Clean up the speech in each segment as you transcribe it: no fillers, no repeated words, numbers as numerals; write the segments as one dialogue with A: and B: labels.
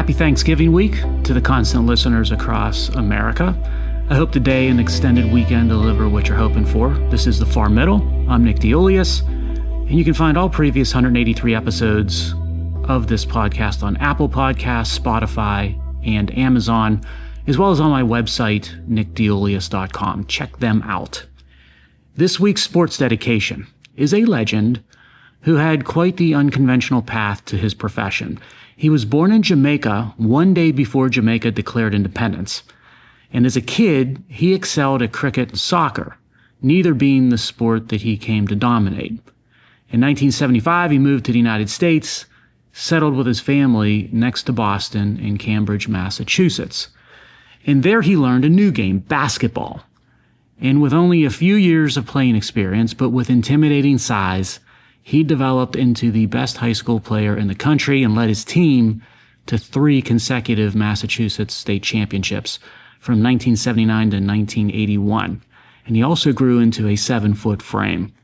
A: Happy Thanksgiving week to the constant listeners across America. I hope today and extended weekend deliver what you're hoping for. This is The Far Middle. I'm Nick DeIuliis, and you can find all previous 183 episodes of this podcast on Apple Podcasts, Spotify, and Amazon, as well as on my website, nickdeulius.com. Check them out. This week's sports dedication is a legend who had quite the unconventional path to his profession. He was born in Jamaica one day before Jamaica declared independence. And as a kid, he excelled at cricket and soccer, neither being the sport that he came to dominate. In 1975, he moved to the United States, settled with his family next to Boston in Cambridge, Massachusetts. And there he learned a new game, basketball. And with only a few years of playing experience, but with intimidating size, he developed into the best high school player in the country and led his team to 3 consecutive Massachusetts state championships from 1979 to 1981. And he also grew into a 7-foot frame.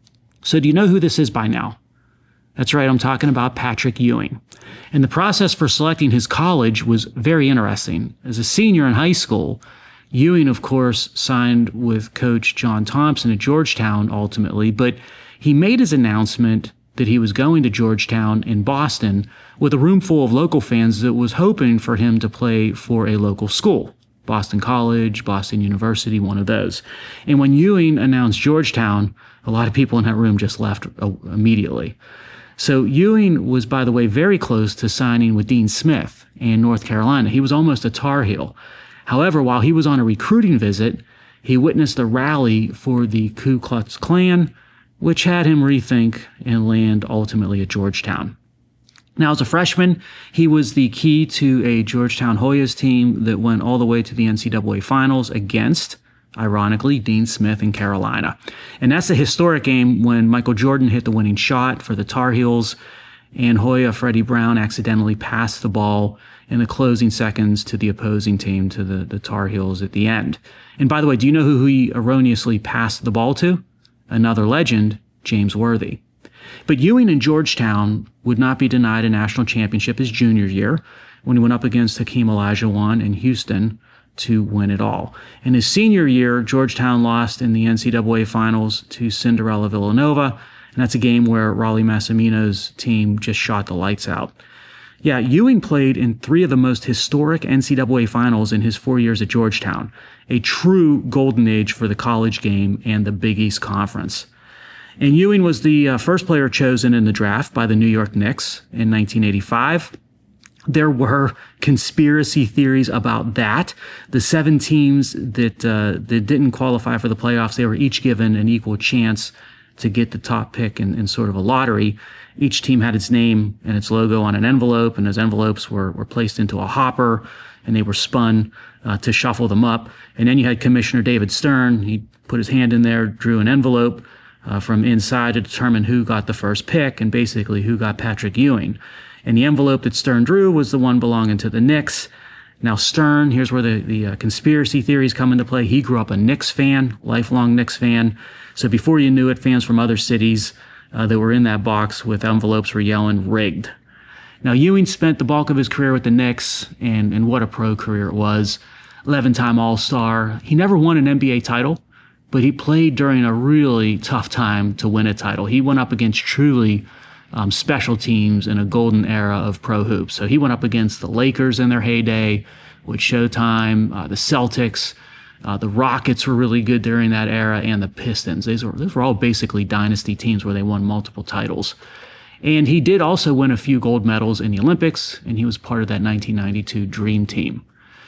A: So do you know who this is by now? That's right, I'm talking about Patrick Ewing. And the process for selecting his college was very interesting. As a senior in high school, Ewing, of course, signed with Coach John Thompson at Georgetown ultimately, but he made his announcement that he was going to Georgetown in Boston with a room full of local fans that was hoping for him to play for a local school. Boston College, Boston University, one of those. And when Ewing announced Georgetown, a lot of people in that room just left immediately. So Ewing was, by the way, very close to signing with Dean Smith in North Carolina. He was almost a Tar Heel. However, while he was on a recruiting visit, he witnessed a rally for the Ku Klux Klan, which had him rethink and land ultimately at Georgetown. Now, as a freshman, he was the key to a Georgetown Hoyas team that went all the way to the NCAA Finals against, ironically, Dean Smith in Carolina. And that's a historic game when Michael Jordan hit the winning shot for the Tar Heels, and Hoya Freddie Brown accidentally passed the ball in the closing seconds to the opposing team, to the Tar Heels at the end. And by the way, do you know who he erroneously passed the ball to? Another legend, James Worthy. But Ewing in Georgetown would not be denied a national championship his junior year when he went up against Hakeem Olajuwon in Houston to win it all. In his senior year, Georgetown lost in the NCAA Finals to Cinderella Villanova, and that's a game where Raleigh Massimino's team just shot the lights out. Yeah, Ewing played in 3 of the most historic NCAA Finals in his 4 years at Georgetown, a true golden age for the college game and the Big East Conference. And Ewing was the first player chosen in the draft by the New York Knicks in 1985. There were conspiracy theories about that. The 7 teams that didn't qualify for the playoffs, they were each given an equal chance to get the top pick in sort of a lottery. Each team had its name and its logo on an envelope, and those envelopes were placed into a hopper, and they were spun to shuffle them up. And then you had Commissioner David Stern. He put his hand in there, drew an envelope from inside to determine who got the first pick and basically who got Patrick Ewing. And the envelope that Stern drew was the one belonging to the Knicks. Now Stern, here's where the conspiracy theories come into play. He grew up a Knicks fan, lifelong Knicks fan. So before you knew it, fans from other cities that were in that box with envelopes were yelling, "Rigged." Now Ewing spent the bulk of his career with the Knicks, and what a pro career it was. 11-time All-Star. He never won an NBA title, but he played during a really tough time to win a title. He went up against truly special teams in a golden era of pro hoops. So he went up against the Lakers in their heyday with Showtime, the Celtics, the Rockets were really good during that era, and the Pistons. Those were all basically dynasty teams where they won multiple titles. And he did also win a few gold medals in the Olympics, and he was part of that 1992 Dream Team.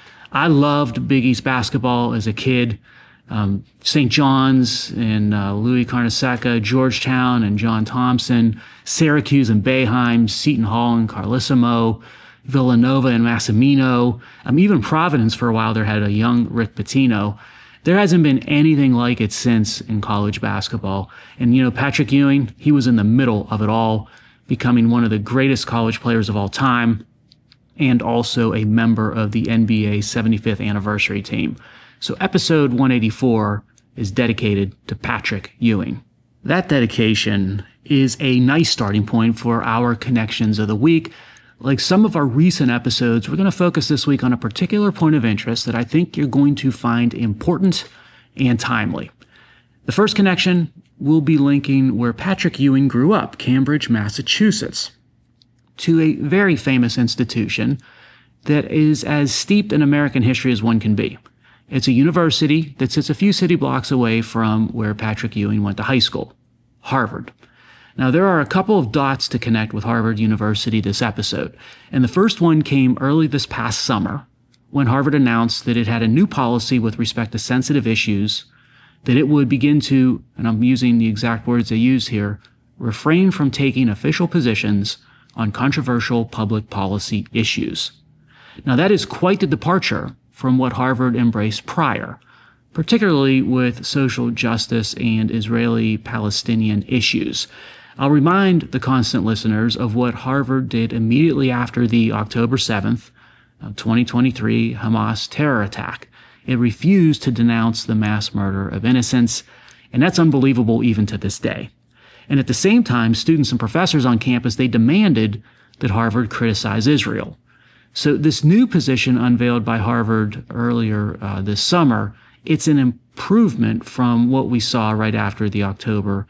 A: I loved Big East basketball as a kid. St. John's and Louis Carnesecca, Georgetown and John Thompson, Syracuse and Boeheim, Seton Hall and Carlissimo, Villanova and Massimino, even Providence for a while there had a young Rick Pitino. There hasn't been anything like it since in college basketball. And, Patrick Ewing, he was in the middle of it all, becoming one of the greatest college players of all time and also a member of the NBA 75th anniversary team. So episode 184 is dedicated to Patrick Ewing. That dedication is a nice starting point for our connections of the week. Like some of our recent episodes, we're going to focus this week on a particular point of interest that I think you're going to find important and timely. The first connection, we'll be linking where Patrick Ewing grew up, Cambridge, Massachusetts, to a very famous institution that is as steeped in American history as one can be. It's a university that sits a few city blocks away from where Patrick Ewing went to high school, Harvard. Now, there are a couple of dots to connect with Harvard University this episode, and the first one came early this past summer when Harvard announced that it had a new policy with respect to sensitive issues, that it would begin to, and I'm using the exact words they use here, refrain from taking official positions on controversial public policy issues. Now, that is quite the departure from what Harvard embraced prior, particularly with social justice and Israeli-Palestinian issues. I'll remind the constant listeners of what Harvard did immediately after the October 7th, 2023 Hamas terror attack. It refused to denounce the mass murder of innocents, and that's unbelievable even to this day. And at the same time, students and professors on campus, they demanded that Harvard criticize Israel. So this new position unveiled by Harvard earlier this summer, it's an improvement from what we saw right after the October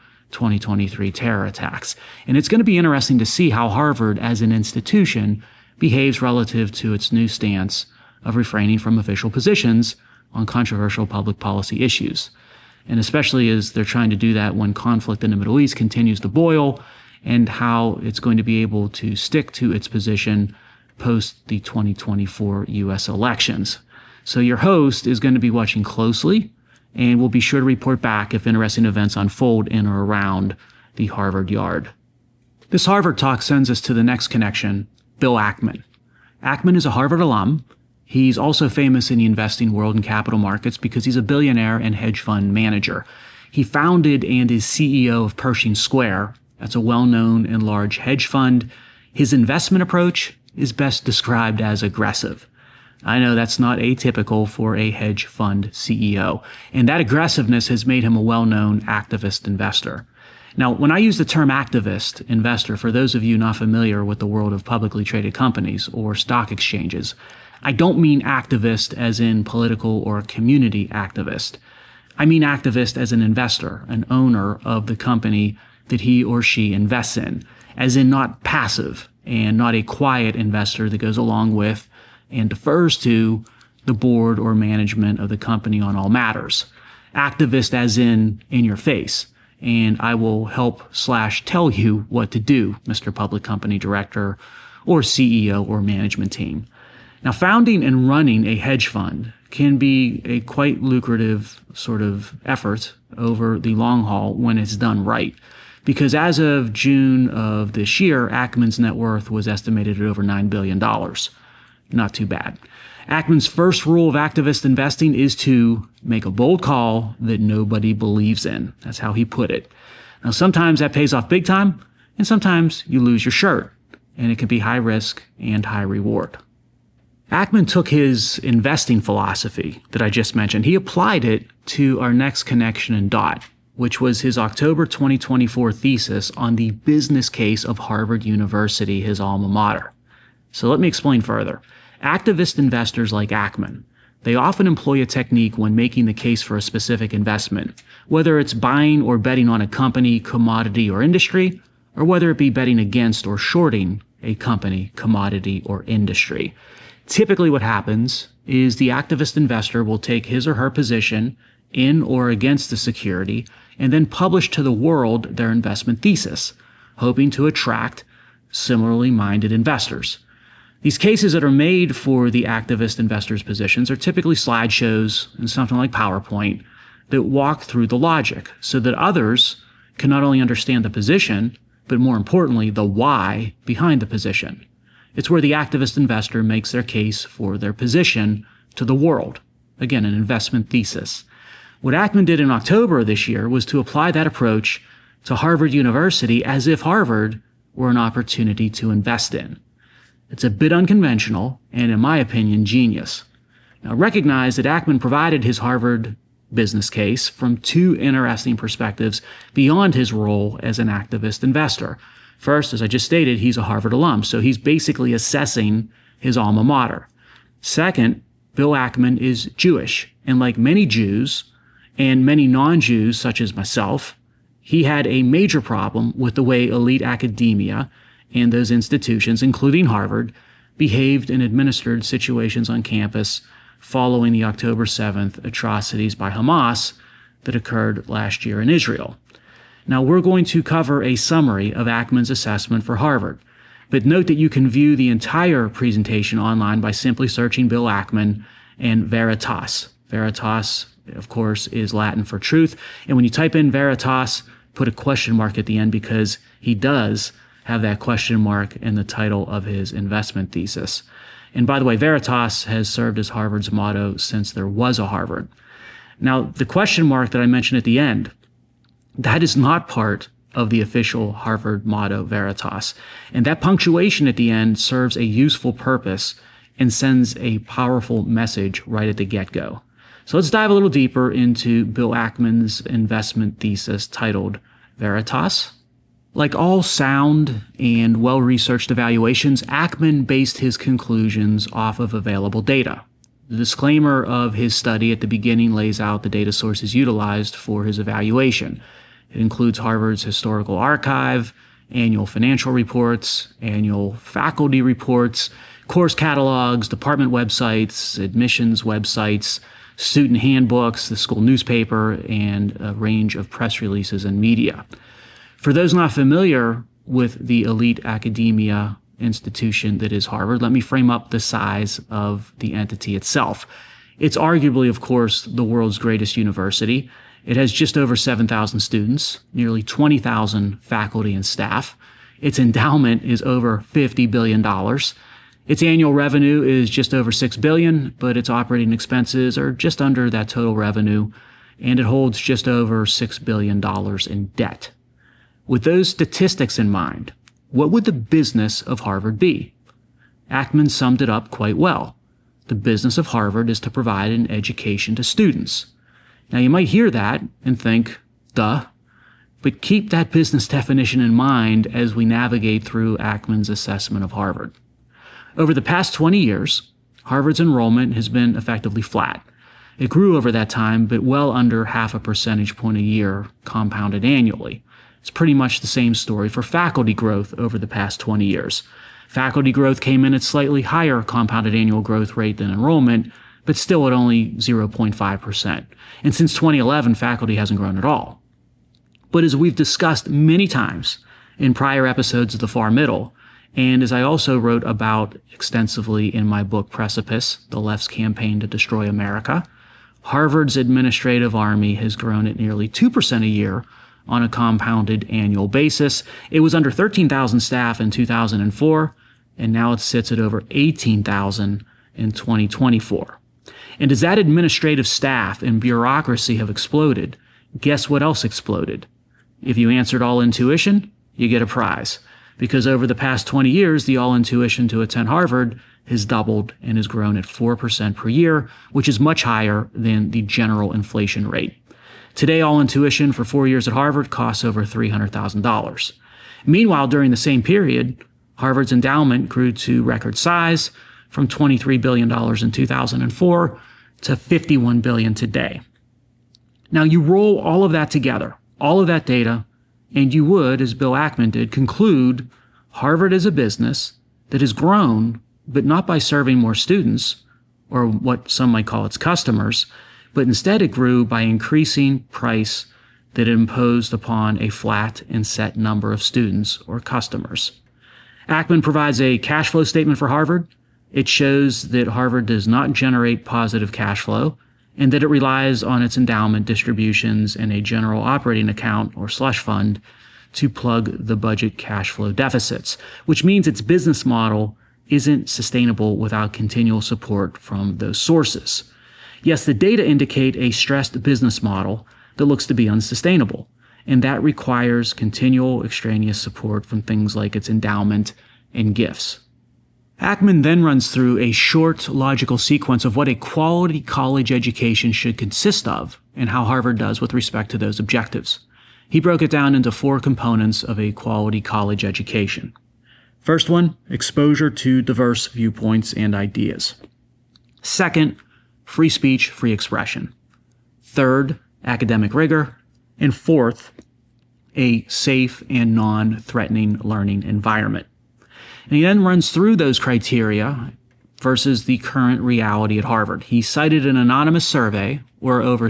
A: 2023 terror attacks. And it's going to be interesting to see how Harvard as an institution behaves relative to its new stance of refraining from official positions on controversial public policy issues. And especially as they're trying to do that when conflict in the Middle East continues to boil, and how it's going to be able to stick to its position post the 2024 U.S. elections. So your host is going to be watching closely, and we'll be sure to report back if interesting events unfold in or around the Harvard Yard. This Harvard talk sends us to the next connection, Bill Ackman. Ackman is a Harvard alum. He's also famous in the investing world and capital markets because he's a billionaire and hedge fund manager. He founded and is CEO of Pershing Square. That's a well-known and large hedge fund. His investment approach is best described as aggressive. I know that's not atypical for a hedge fund CEO, and that aggressiveness has made him a well-known activist investor. Now, when I use the term activist investor, for those of you not familiar with the world of publicly traded companies or stock exchanges, I don't mean activist as in political or community activist. I mean activist as an investor, an owner of the company that he or she invests in, as in not passive and not a quiet investor that goes along with and defers to the board or management of the company on all matters. Activist as in your face, and I will help/tell you what to do, Mr. Public Company Director or CEO or management team. Now, founding and running a hedge fund can be a quite lucrative sort of effort over the long haul when it's done right. Because as of June of this year, Ackman's net worth was estimated at over $9 billion. Not too bad. Ackman's first rule of activist investing is to make a bold call that nobody believes in. That's how he put it. Now, sometimes that pays off big time, and sometimes you lose your shirt, and it can be high risk and high reward. Ackman took his investing philosophy that I just mentioned. He applied it to our next connection in DOT, which was his October 2024 thesis on the business case of Harvard University, his alma mater. So let me explain further. Activist investors like Ackman, they often employ a technique when making the case for a specific investment, whether it's buying or betting on a company, commodity, or industry, or whether it be betting against or shorting a company, commodity, or industry. Typically what happens is the activist investor will take his or her position in or against the security and then publish to the world their investment thesis, hoping to attract similarly minded investors. These cases that are made for the activist investors' positions are typically slideshows and something like PowerPoint that walk through the logic so that others can not only understand the position, but more importantly, the why behind the position. It's where the activist investor makes their case for their position to the world. Again, an investment thesis. What Ackman did in October of this year was to apply that approach to Harvard University as if Harvard were an opportunity to invest in. It's a bit unconventional and, in my opinion, genius. Now, recognize that Ackman provided his Harvard business case from two interesting perspectives beyond his role as an activist investor. First, as I just stated, he's a Harvard alum, so he's basically assessing his alma mater. Second, Bill Ackman is Jewish, and like many Jews and many non-Jews, such as myself, he had a major problem with the way elite academia and those institutions, including Harvard, behaved and administered situations on campus following the October 7th atrocities by Hamas that occurred last year in Israel. Now, we're going to cover a summary of Ackman's assessment for Harvard, but note that you can view the entire presentation online by simply searching Bill Ackman and Veritas. Veritas, of course, is Latin for truth, and when you type in Veritas, put a question mark at the end because he does have that question mark in the title of his investment thesis. And by the way, Veritas has served as Harvard's motto since there was a Harvard. Now, the question mark that I mentioned at the end, that is not part of the official Harvard motto, Veritas. And that punctuation at the end serves a useful purpose and sends a powerful message right at the get-go. So let's dive a little deeper into Bill Ackman's investment thesis titled Veritas. Like all sound and well-researched evaluations, Ackman based his conclusions off of available data. The disclaimer of his study at the beginning lays out the data sources utilized for his evaluation. It includes Harvard's historical archive, annual financial reports, annual faculty reports, course catalogs, department websites, admissions websites, student handbooks, the school newspaper, and a range of press releases and media. For those not familiar with the elite academia institution that is Harvard, let me frame up the size of the entity itself. It's arguably, of course, the world's greatest university. It has just over 7,000 students, nearly 20,000 faculty and staff. Its endowment is over $50 billion. Its annual revenue is just over $6 billion, but its operating expenses are just under that total revenue, and it holds just over $6 billion in debt. With those statistics in mind, what would the business of Harvard be? Ackman summed it up quite well. The business of Harvard is to provide an education to students. Now, you might hear that and think, duh, but keep that business definition in mind as we navigate through Ackman's assessment of Harvard. Over the past 20 years, Harvard's enrollment has been effectively flat. It grew over that time, but well under 0.5 percentage point a year compounded annually. It's pretty much the same story for faculty growth over the past 20 years. Faculty growth came in at slightly higher compounded annual growth rate than enrollment, but still at only 0.5%. And since 2011, faculty hasn't grown at all. But as we've discussed many times in prior episodes of The Far Middle, and as I also wrote about extensively in my book Precipice, The Left's Campaign to Destroy America, Harvard's administrative army has grown at nearly 2% a year on a compounded annual basis. It was under 13,000 staff in 2004, and now it sits at over 18,000 in 2024. And as that administrative staff and bureaucracy have exploded, guess what else exploded? If you answered all-in tuition, you get a prize. Because over the past 20 years, the all-in tuition to attend Harvard has doubled and has grown at 4% per year, which is much higher than the general inflation rate. Today, all-in tuition for 4 years at Harvard costs over $300,000. Meanwhile, during the same period, Harvard's endowment grew to record size from $23 billion in 2004 to $51 billion today. Now, you roll all of that together, all of that data, and you would, as Bill Ackman did, conclude Harvard is a business that has grown, but not by serving more students, or what some might call its customers, but instead it grew by increasing price that it imposed upon a flat and set number of students or customers. Ackman provides a cash flow statement for Harvard. It shows that Harvard does not generate positive cash flow and that it relies on its endowment distributions and a general operating account or slush fund to plug the budget cash flow deficits, which means its business model isn't sustainable without continual support from those sources. Yes, the data indicate a stressed business model that looks to be unsustainable, and that requires continual extraneous support from things like its endowment and gifts. Ackman then runs through a short logical sequence of what a quality college education should consist of and how Harvard does with respect to those objectives. He broke it down into 4 components of a quality college education. First one, exposure to diverse viewpoints and ideas. Second, free speech, free expression. Third, academic rigor. And fourth, a safe and non-threatening learning environment. And he then runs through those criteria versus the current reality at Harvard. He cited an anonymous survey where over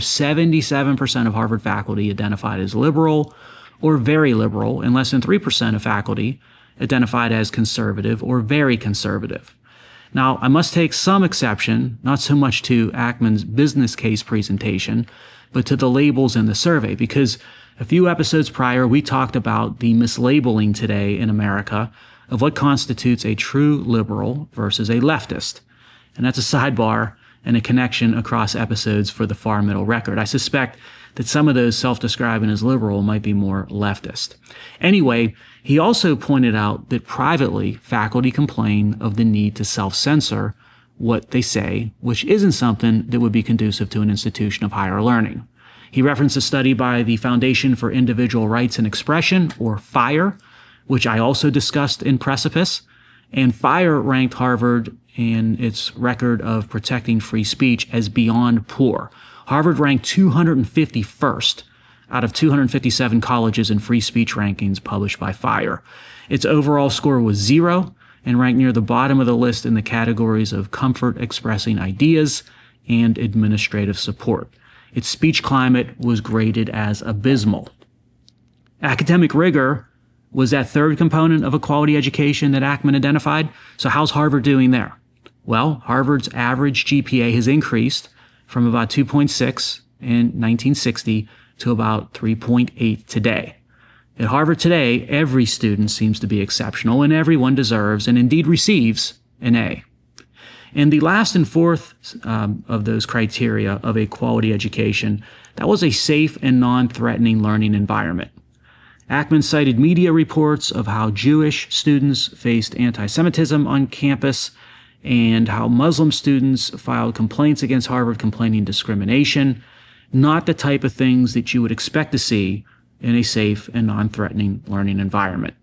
A: 77% of Harvard faculty identified as liberal or very liberal, and less than 3% of faculty identified as conservative or very conservative. Now, I must take some exception, not so much to Ackman's business case presentation, but to the labels in the survey, because a few episodes prior, we talked about the mislabeling today in America of what constitutes a true liberal versus a leftist. And that's a sidebar and a connection across episodes for the Far Middle Record. I suspect that some of those self-describing as liberal might be more leftist. Anyway, he also pointed out that privately, faculty complain of the need to self-censor what they say, which isn't something that would be conducive to an institution of higher learning. He referenced a study by the Foundation for Individual Rights and Expression, or FIRE, which I also discussed in Precipice. And FIRE ranked Harvard in its record of protecting free speech as beyond poor. Harvard ranked 251st out of 257 colleges in free speech rankings published by FIRE. Its overall score was 0 and ranked near the bottom of the list in the categories of comfort expressing ideas and administrative support. Its speech climate was graded as abysmal. Academic rigor was that third component of a quality education that Ackman identified. So how's Harvard doing there? Well, Harvard's average GPA has increased from about 2.6 in 1960 to about 3.8 today. At Harvard today, every student seems to be exceptional, and everyone deserves and indeed receives an A. And the last and fourth of those criteria of a quality education, that was a safe and non-threatening learning environment. Ackman cited media reports of how Jewish students faced anti-Semitism on campus and how Muslim students filed complaints against Harvard complaining discrimination, not the type of things that you would expect to see in a safe and non-threatening learning environment.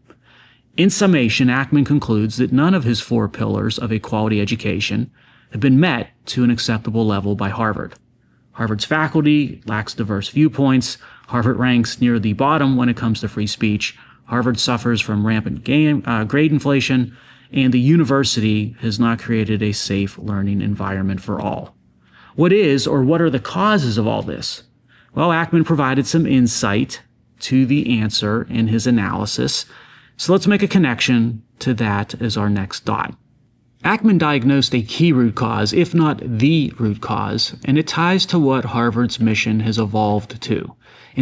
A: In summation, Ackman concludes that none of his 4 pillars of a quality education have been met to an acceptable level by Harvard. Harvard's faculty lacks diverse viewpoints. Harvard ranks near the bottom when it comes to free speech. Harvard suffers from rampant grade inflation, and the university has not created a safe learning environment for all. What is, or what are the causes of all this? Well, Ackman provided some insight to the answer in his analysis, so let's make a connection to that as our next dot. Ackman diagnosed a key root cause, if not the root cause, and it ties to what Harvard's mission has evolved to. In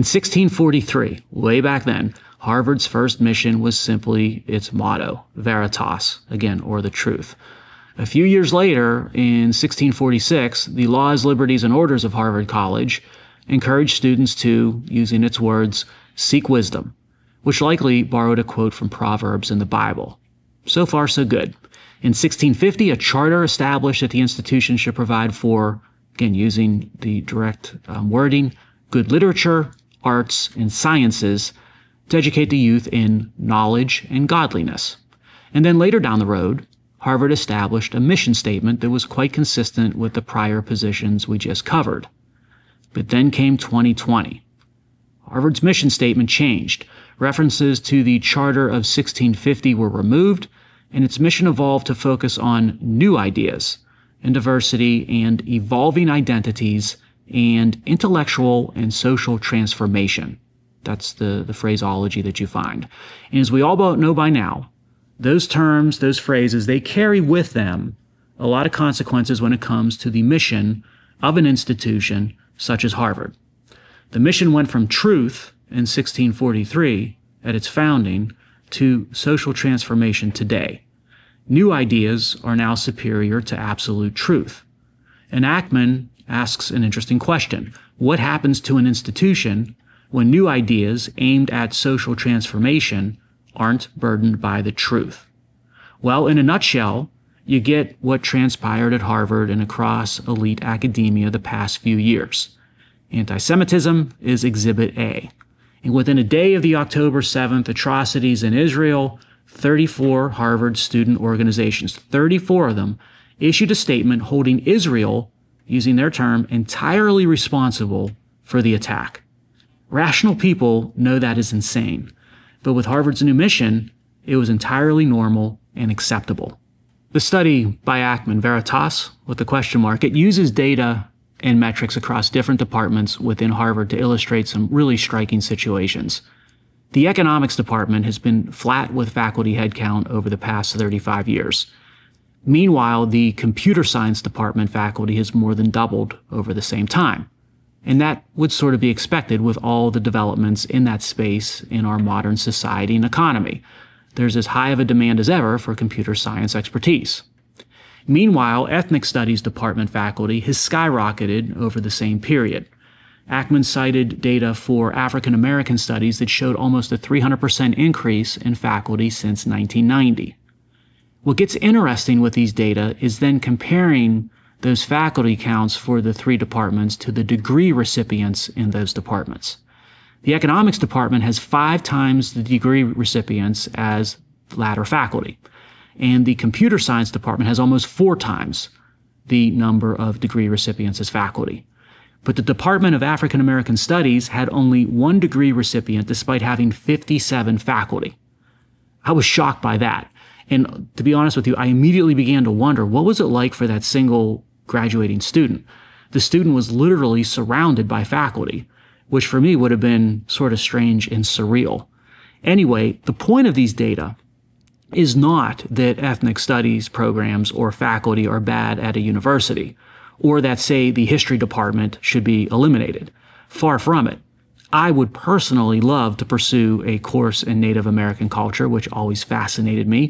A: 1643, way back then, Harvard's first mission was simply its motto, Veritas, again, or the truth. A few years later, in 1646, the Laws, Liberties, and Orders of Harvard College encouraged students to, using its words, seek wisdom, which likely borrowed a quote from Proverbs in the Bible. So far, so good. In 1650, a charter established that the institution should provide for, again, using the direct wording, good literature, arts, and sciences to educate the youth in knowledge and godliness. And then later down the road, Harvard established a mission statement that was quite consistent with the prior positions we just covered. But then came 2020. Harvard's mission statement changed. References to the Charter of 1650 were removed, and its mission evolved to focus on new ideas and diversity and evolving identities and intellectual and social transformation. That's the phraseology that you find. And as we all know by now, those terms, those phrases, they carry with them a lot of consequences when it comes to the mission of an institution such as Harvard. The mission went from truth in 1643 at its founding to social transformation today. New ideas are now superior to absolute truth. And Ackman asks an interesting question. What happens to an institution when new ideas aimed at social transformation aren't burdened by the truth? Well, in a nutshell, you get what transpired at Harvard and across elite academia the past few years. Anti-Semitism is Exhibit A. And within a day of the October 7th atrocities in Israel, 34 Harvard student organizations, 34 of them, issued a statement holding Israel, using their term, entirely responsible for the attack. Rational people know that is insane, but with Harvard's new mission, it was entirely normal and acceptable. The study by Ackman, Veritas, with the question mark, it uses data and metrics across different departments within Harvard to illustrate some really striking situations. The economics department has been flat with faculty headcount over the past 35 years. Meanwhile, the computer science department faculty has more than doubled over the same time. And that would sort of be expected with all the developments in that space in our modern society and economy. There's as high of a demand as ever for computer science expertise. Meanwhile, ethnic studies department faculty has skyrocketed over the same period. Ackman cited data for African American studies that showed almost a 300% increase in faculty since 1990. What gets interesting with these data is then comparing those faculty counts for the three departments to the degree recipients in those departments. The economics department has 5 times the degree recipients as latter faculty, and the computer science department has almost 4 times the number of degree recipients as faculty. But the Department of African American Studies had only 1 degree recipient despite having 57 faculty. I was shocked by that. And to be honest with you, I immediately began to wonder, what was it like for that single graduating student? The student was literally surrounded by faculty, which for me would have been sort of strange and surreal. Anyway, the point of these data is not that ethnic studies programs or faculty are bad at a university, or that, say, the history department should be eliminated. Far from it. I would personally love to pursue a course in Native American culture, which always fascinated me,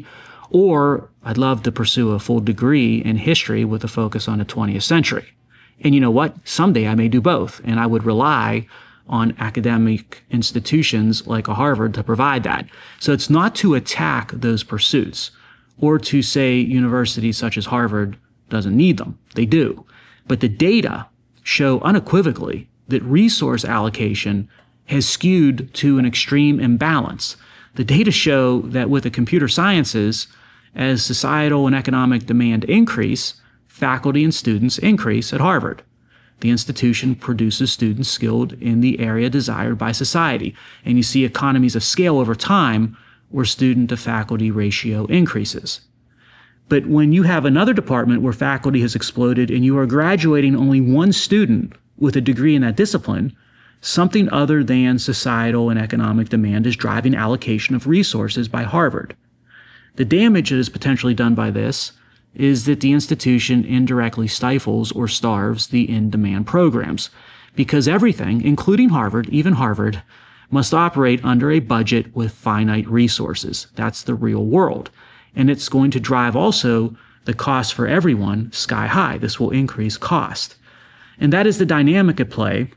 A: or I'd love to pursue a full degree in history with a focus on the 20th century. And you know what? Someday I may do both, and I would rely on academic institutions like a Harvard to provide that. So it's not to attack those pursuits or to say universities such as Harvard doesn't need them. They do. But the data show unequivocally that resource allocation has skewed to an extreme imbalance. The data show that with the computer sciences, as societal and economic demand increase, faculty and students increase at Harvard. The institution produces students skilled in the area desired by society, and you see economies of scale over time where student to faculty ratio increases. But when you have another department where faculty has exploded and you are graduating only 1 student with a degree in that discipline, something other than societal and economic demand is driving allocation of resources by Harvard. The damage that is potentially done by this is that the institution indirectly stifles or starves the in-demand programs, because everything, including Harvard, even Harvard, must operate under a budget with finite resources. That's the real world. And it's going to drive also the cost for everyone sky high. This will increase cost. And that is the dynamic at play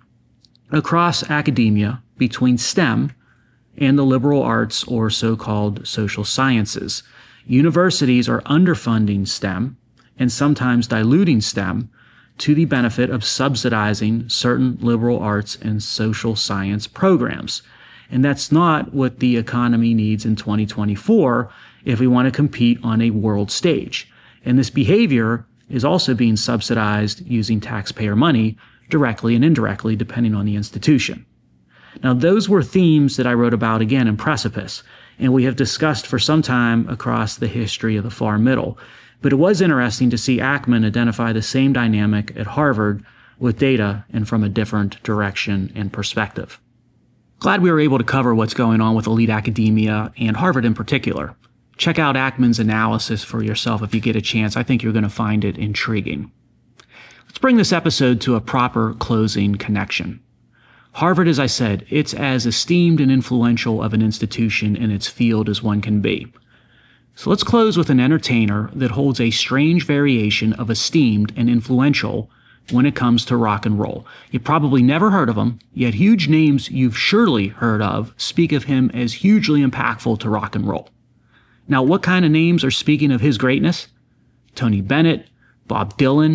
A: across academia between STEM and the liberal arts or so-called social sciences. Universities are underfunding STEM and sometimes diluting STEM to the benefit of subsidizing certain liberal arts and social science programs. And that's not what the economy needs in 2024 if we want to compete on a world stage. And this behavior is also being subsidized using taxpayer money directly and indirectly, depending on the institution. Now, those were themes that I wrote about again in Precipice, and we have discussed for some time across the history of the far middle. But it was interesting to see Ackman identify the same dynamic at Harvard with data and from a different direction and perspective. Glad we were able to cover what's going on with elite academia and Harvard in particular. Check out Ackman's analysis for yourself if you get a chance. I think you're going to find it intriguing. Let's bring this episode to a proper closing connection. Harvard, as I said, it's as esteemed and influential of an institution in its field as one can be. So let's close with an entertainer that holds a strange variation of esteemed and influential when it comes to rock and roll. You've probably never heard of him, yet huge names you've surely heard of speak of him as hugely impactful to rock and roll. Now, what kind of names are speaking of his greatness? Tony Bennett, Bob Dylan,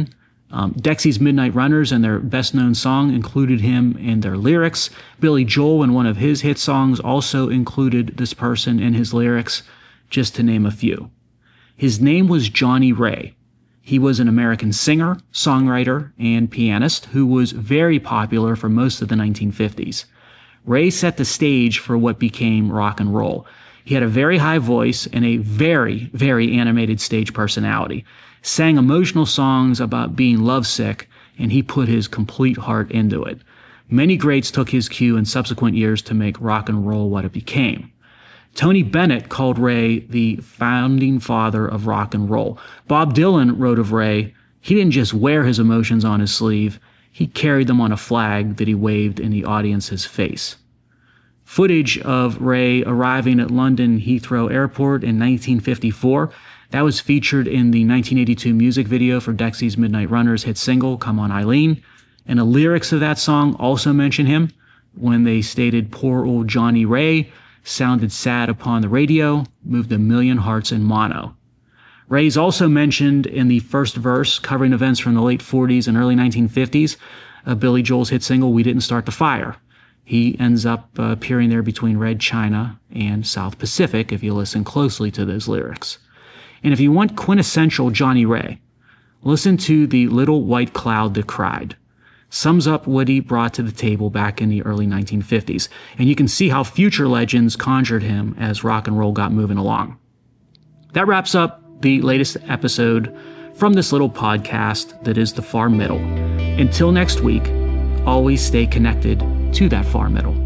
A: Dexy's Midnight Runners and their best-known song included him in their lyrics. Billy Joel and one of his hit songs also included this person in his lyrics, just to name a few. His name was Johnny Ray. He was an American singer, songwriter, and pianist who was very popular for most of the 1950s. Ray set the stage for what became rock and roll. He had a very high voice and a very, very animated stage personality, sang emotional songs about being lovesick, and he put his complete heart into it. Many greats took his cue in subsequent years to make rock and roll what it became. Tony Bennett called Ray the founding father of rock and roll. Bob Dylan wrote of Ray, he didn't just wear his emotions on his sleeve, he carried them on a flag that he waved in the audience's face. Footage of Ray arriving at London Heathrow Airport in 1954, that was featured in the 1982 music video for Dexy's Midnight Runners hit single, Come On Eileen, and the lyrics of that song also mention him when they stated, "Poor old Johnny Ray sounded sad upon the radio, moved a million hearts in mono." Ray's also mentioned in the first verse covering events from the late 40s and early 1950s of Billy Joel's hit single, We Didn't Start the Fire. He ends up appearing there between Red China and South Pacific if you listen closely to those lyrics. And if you want quintessential Johnny Ray, listen to The Little White Cloud That Cried. Sums up what he brought to the table back in the early 1950s. And you can see how future legends conjured him as rock and roll got moving along. That wraps up the latest episode from this little podcast that is The Far Middle. Until next week, always stay connected to that far middle.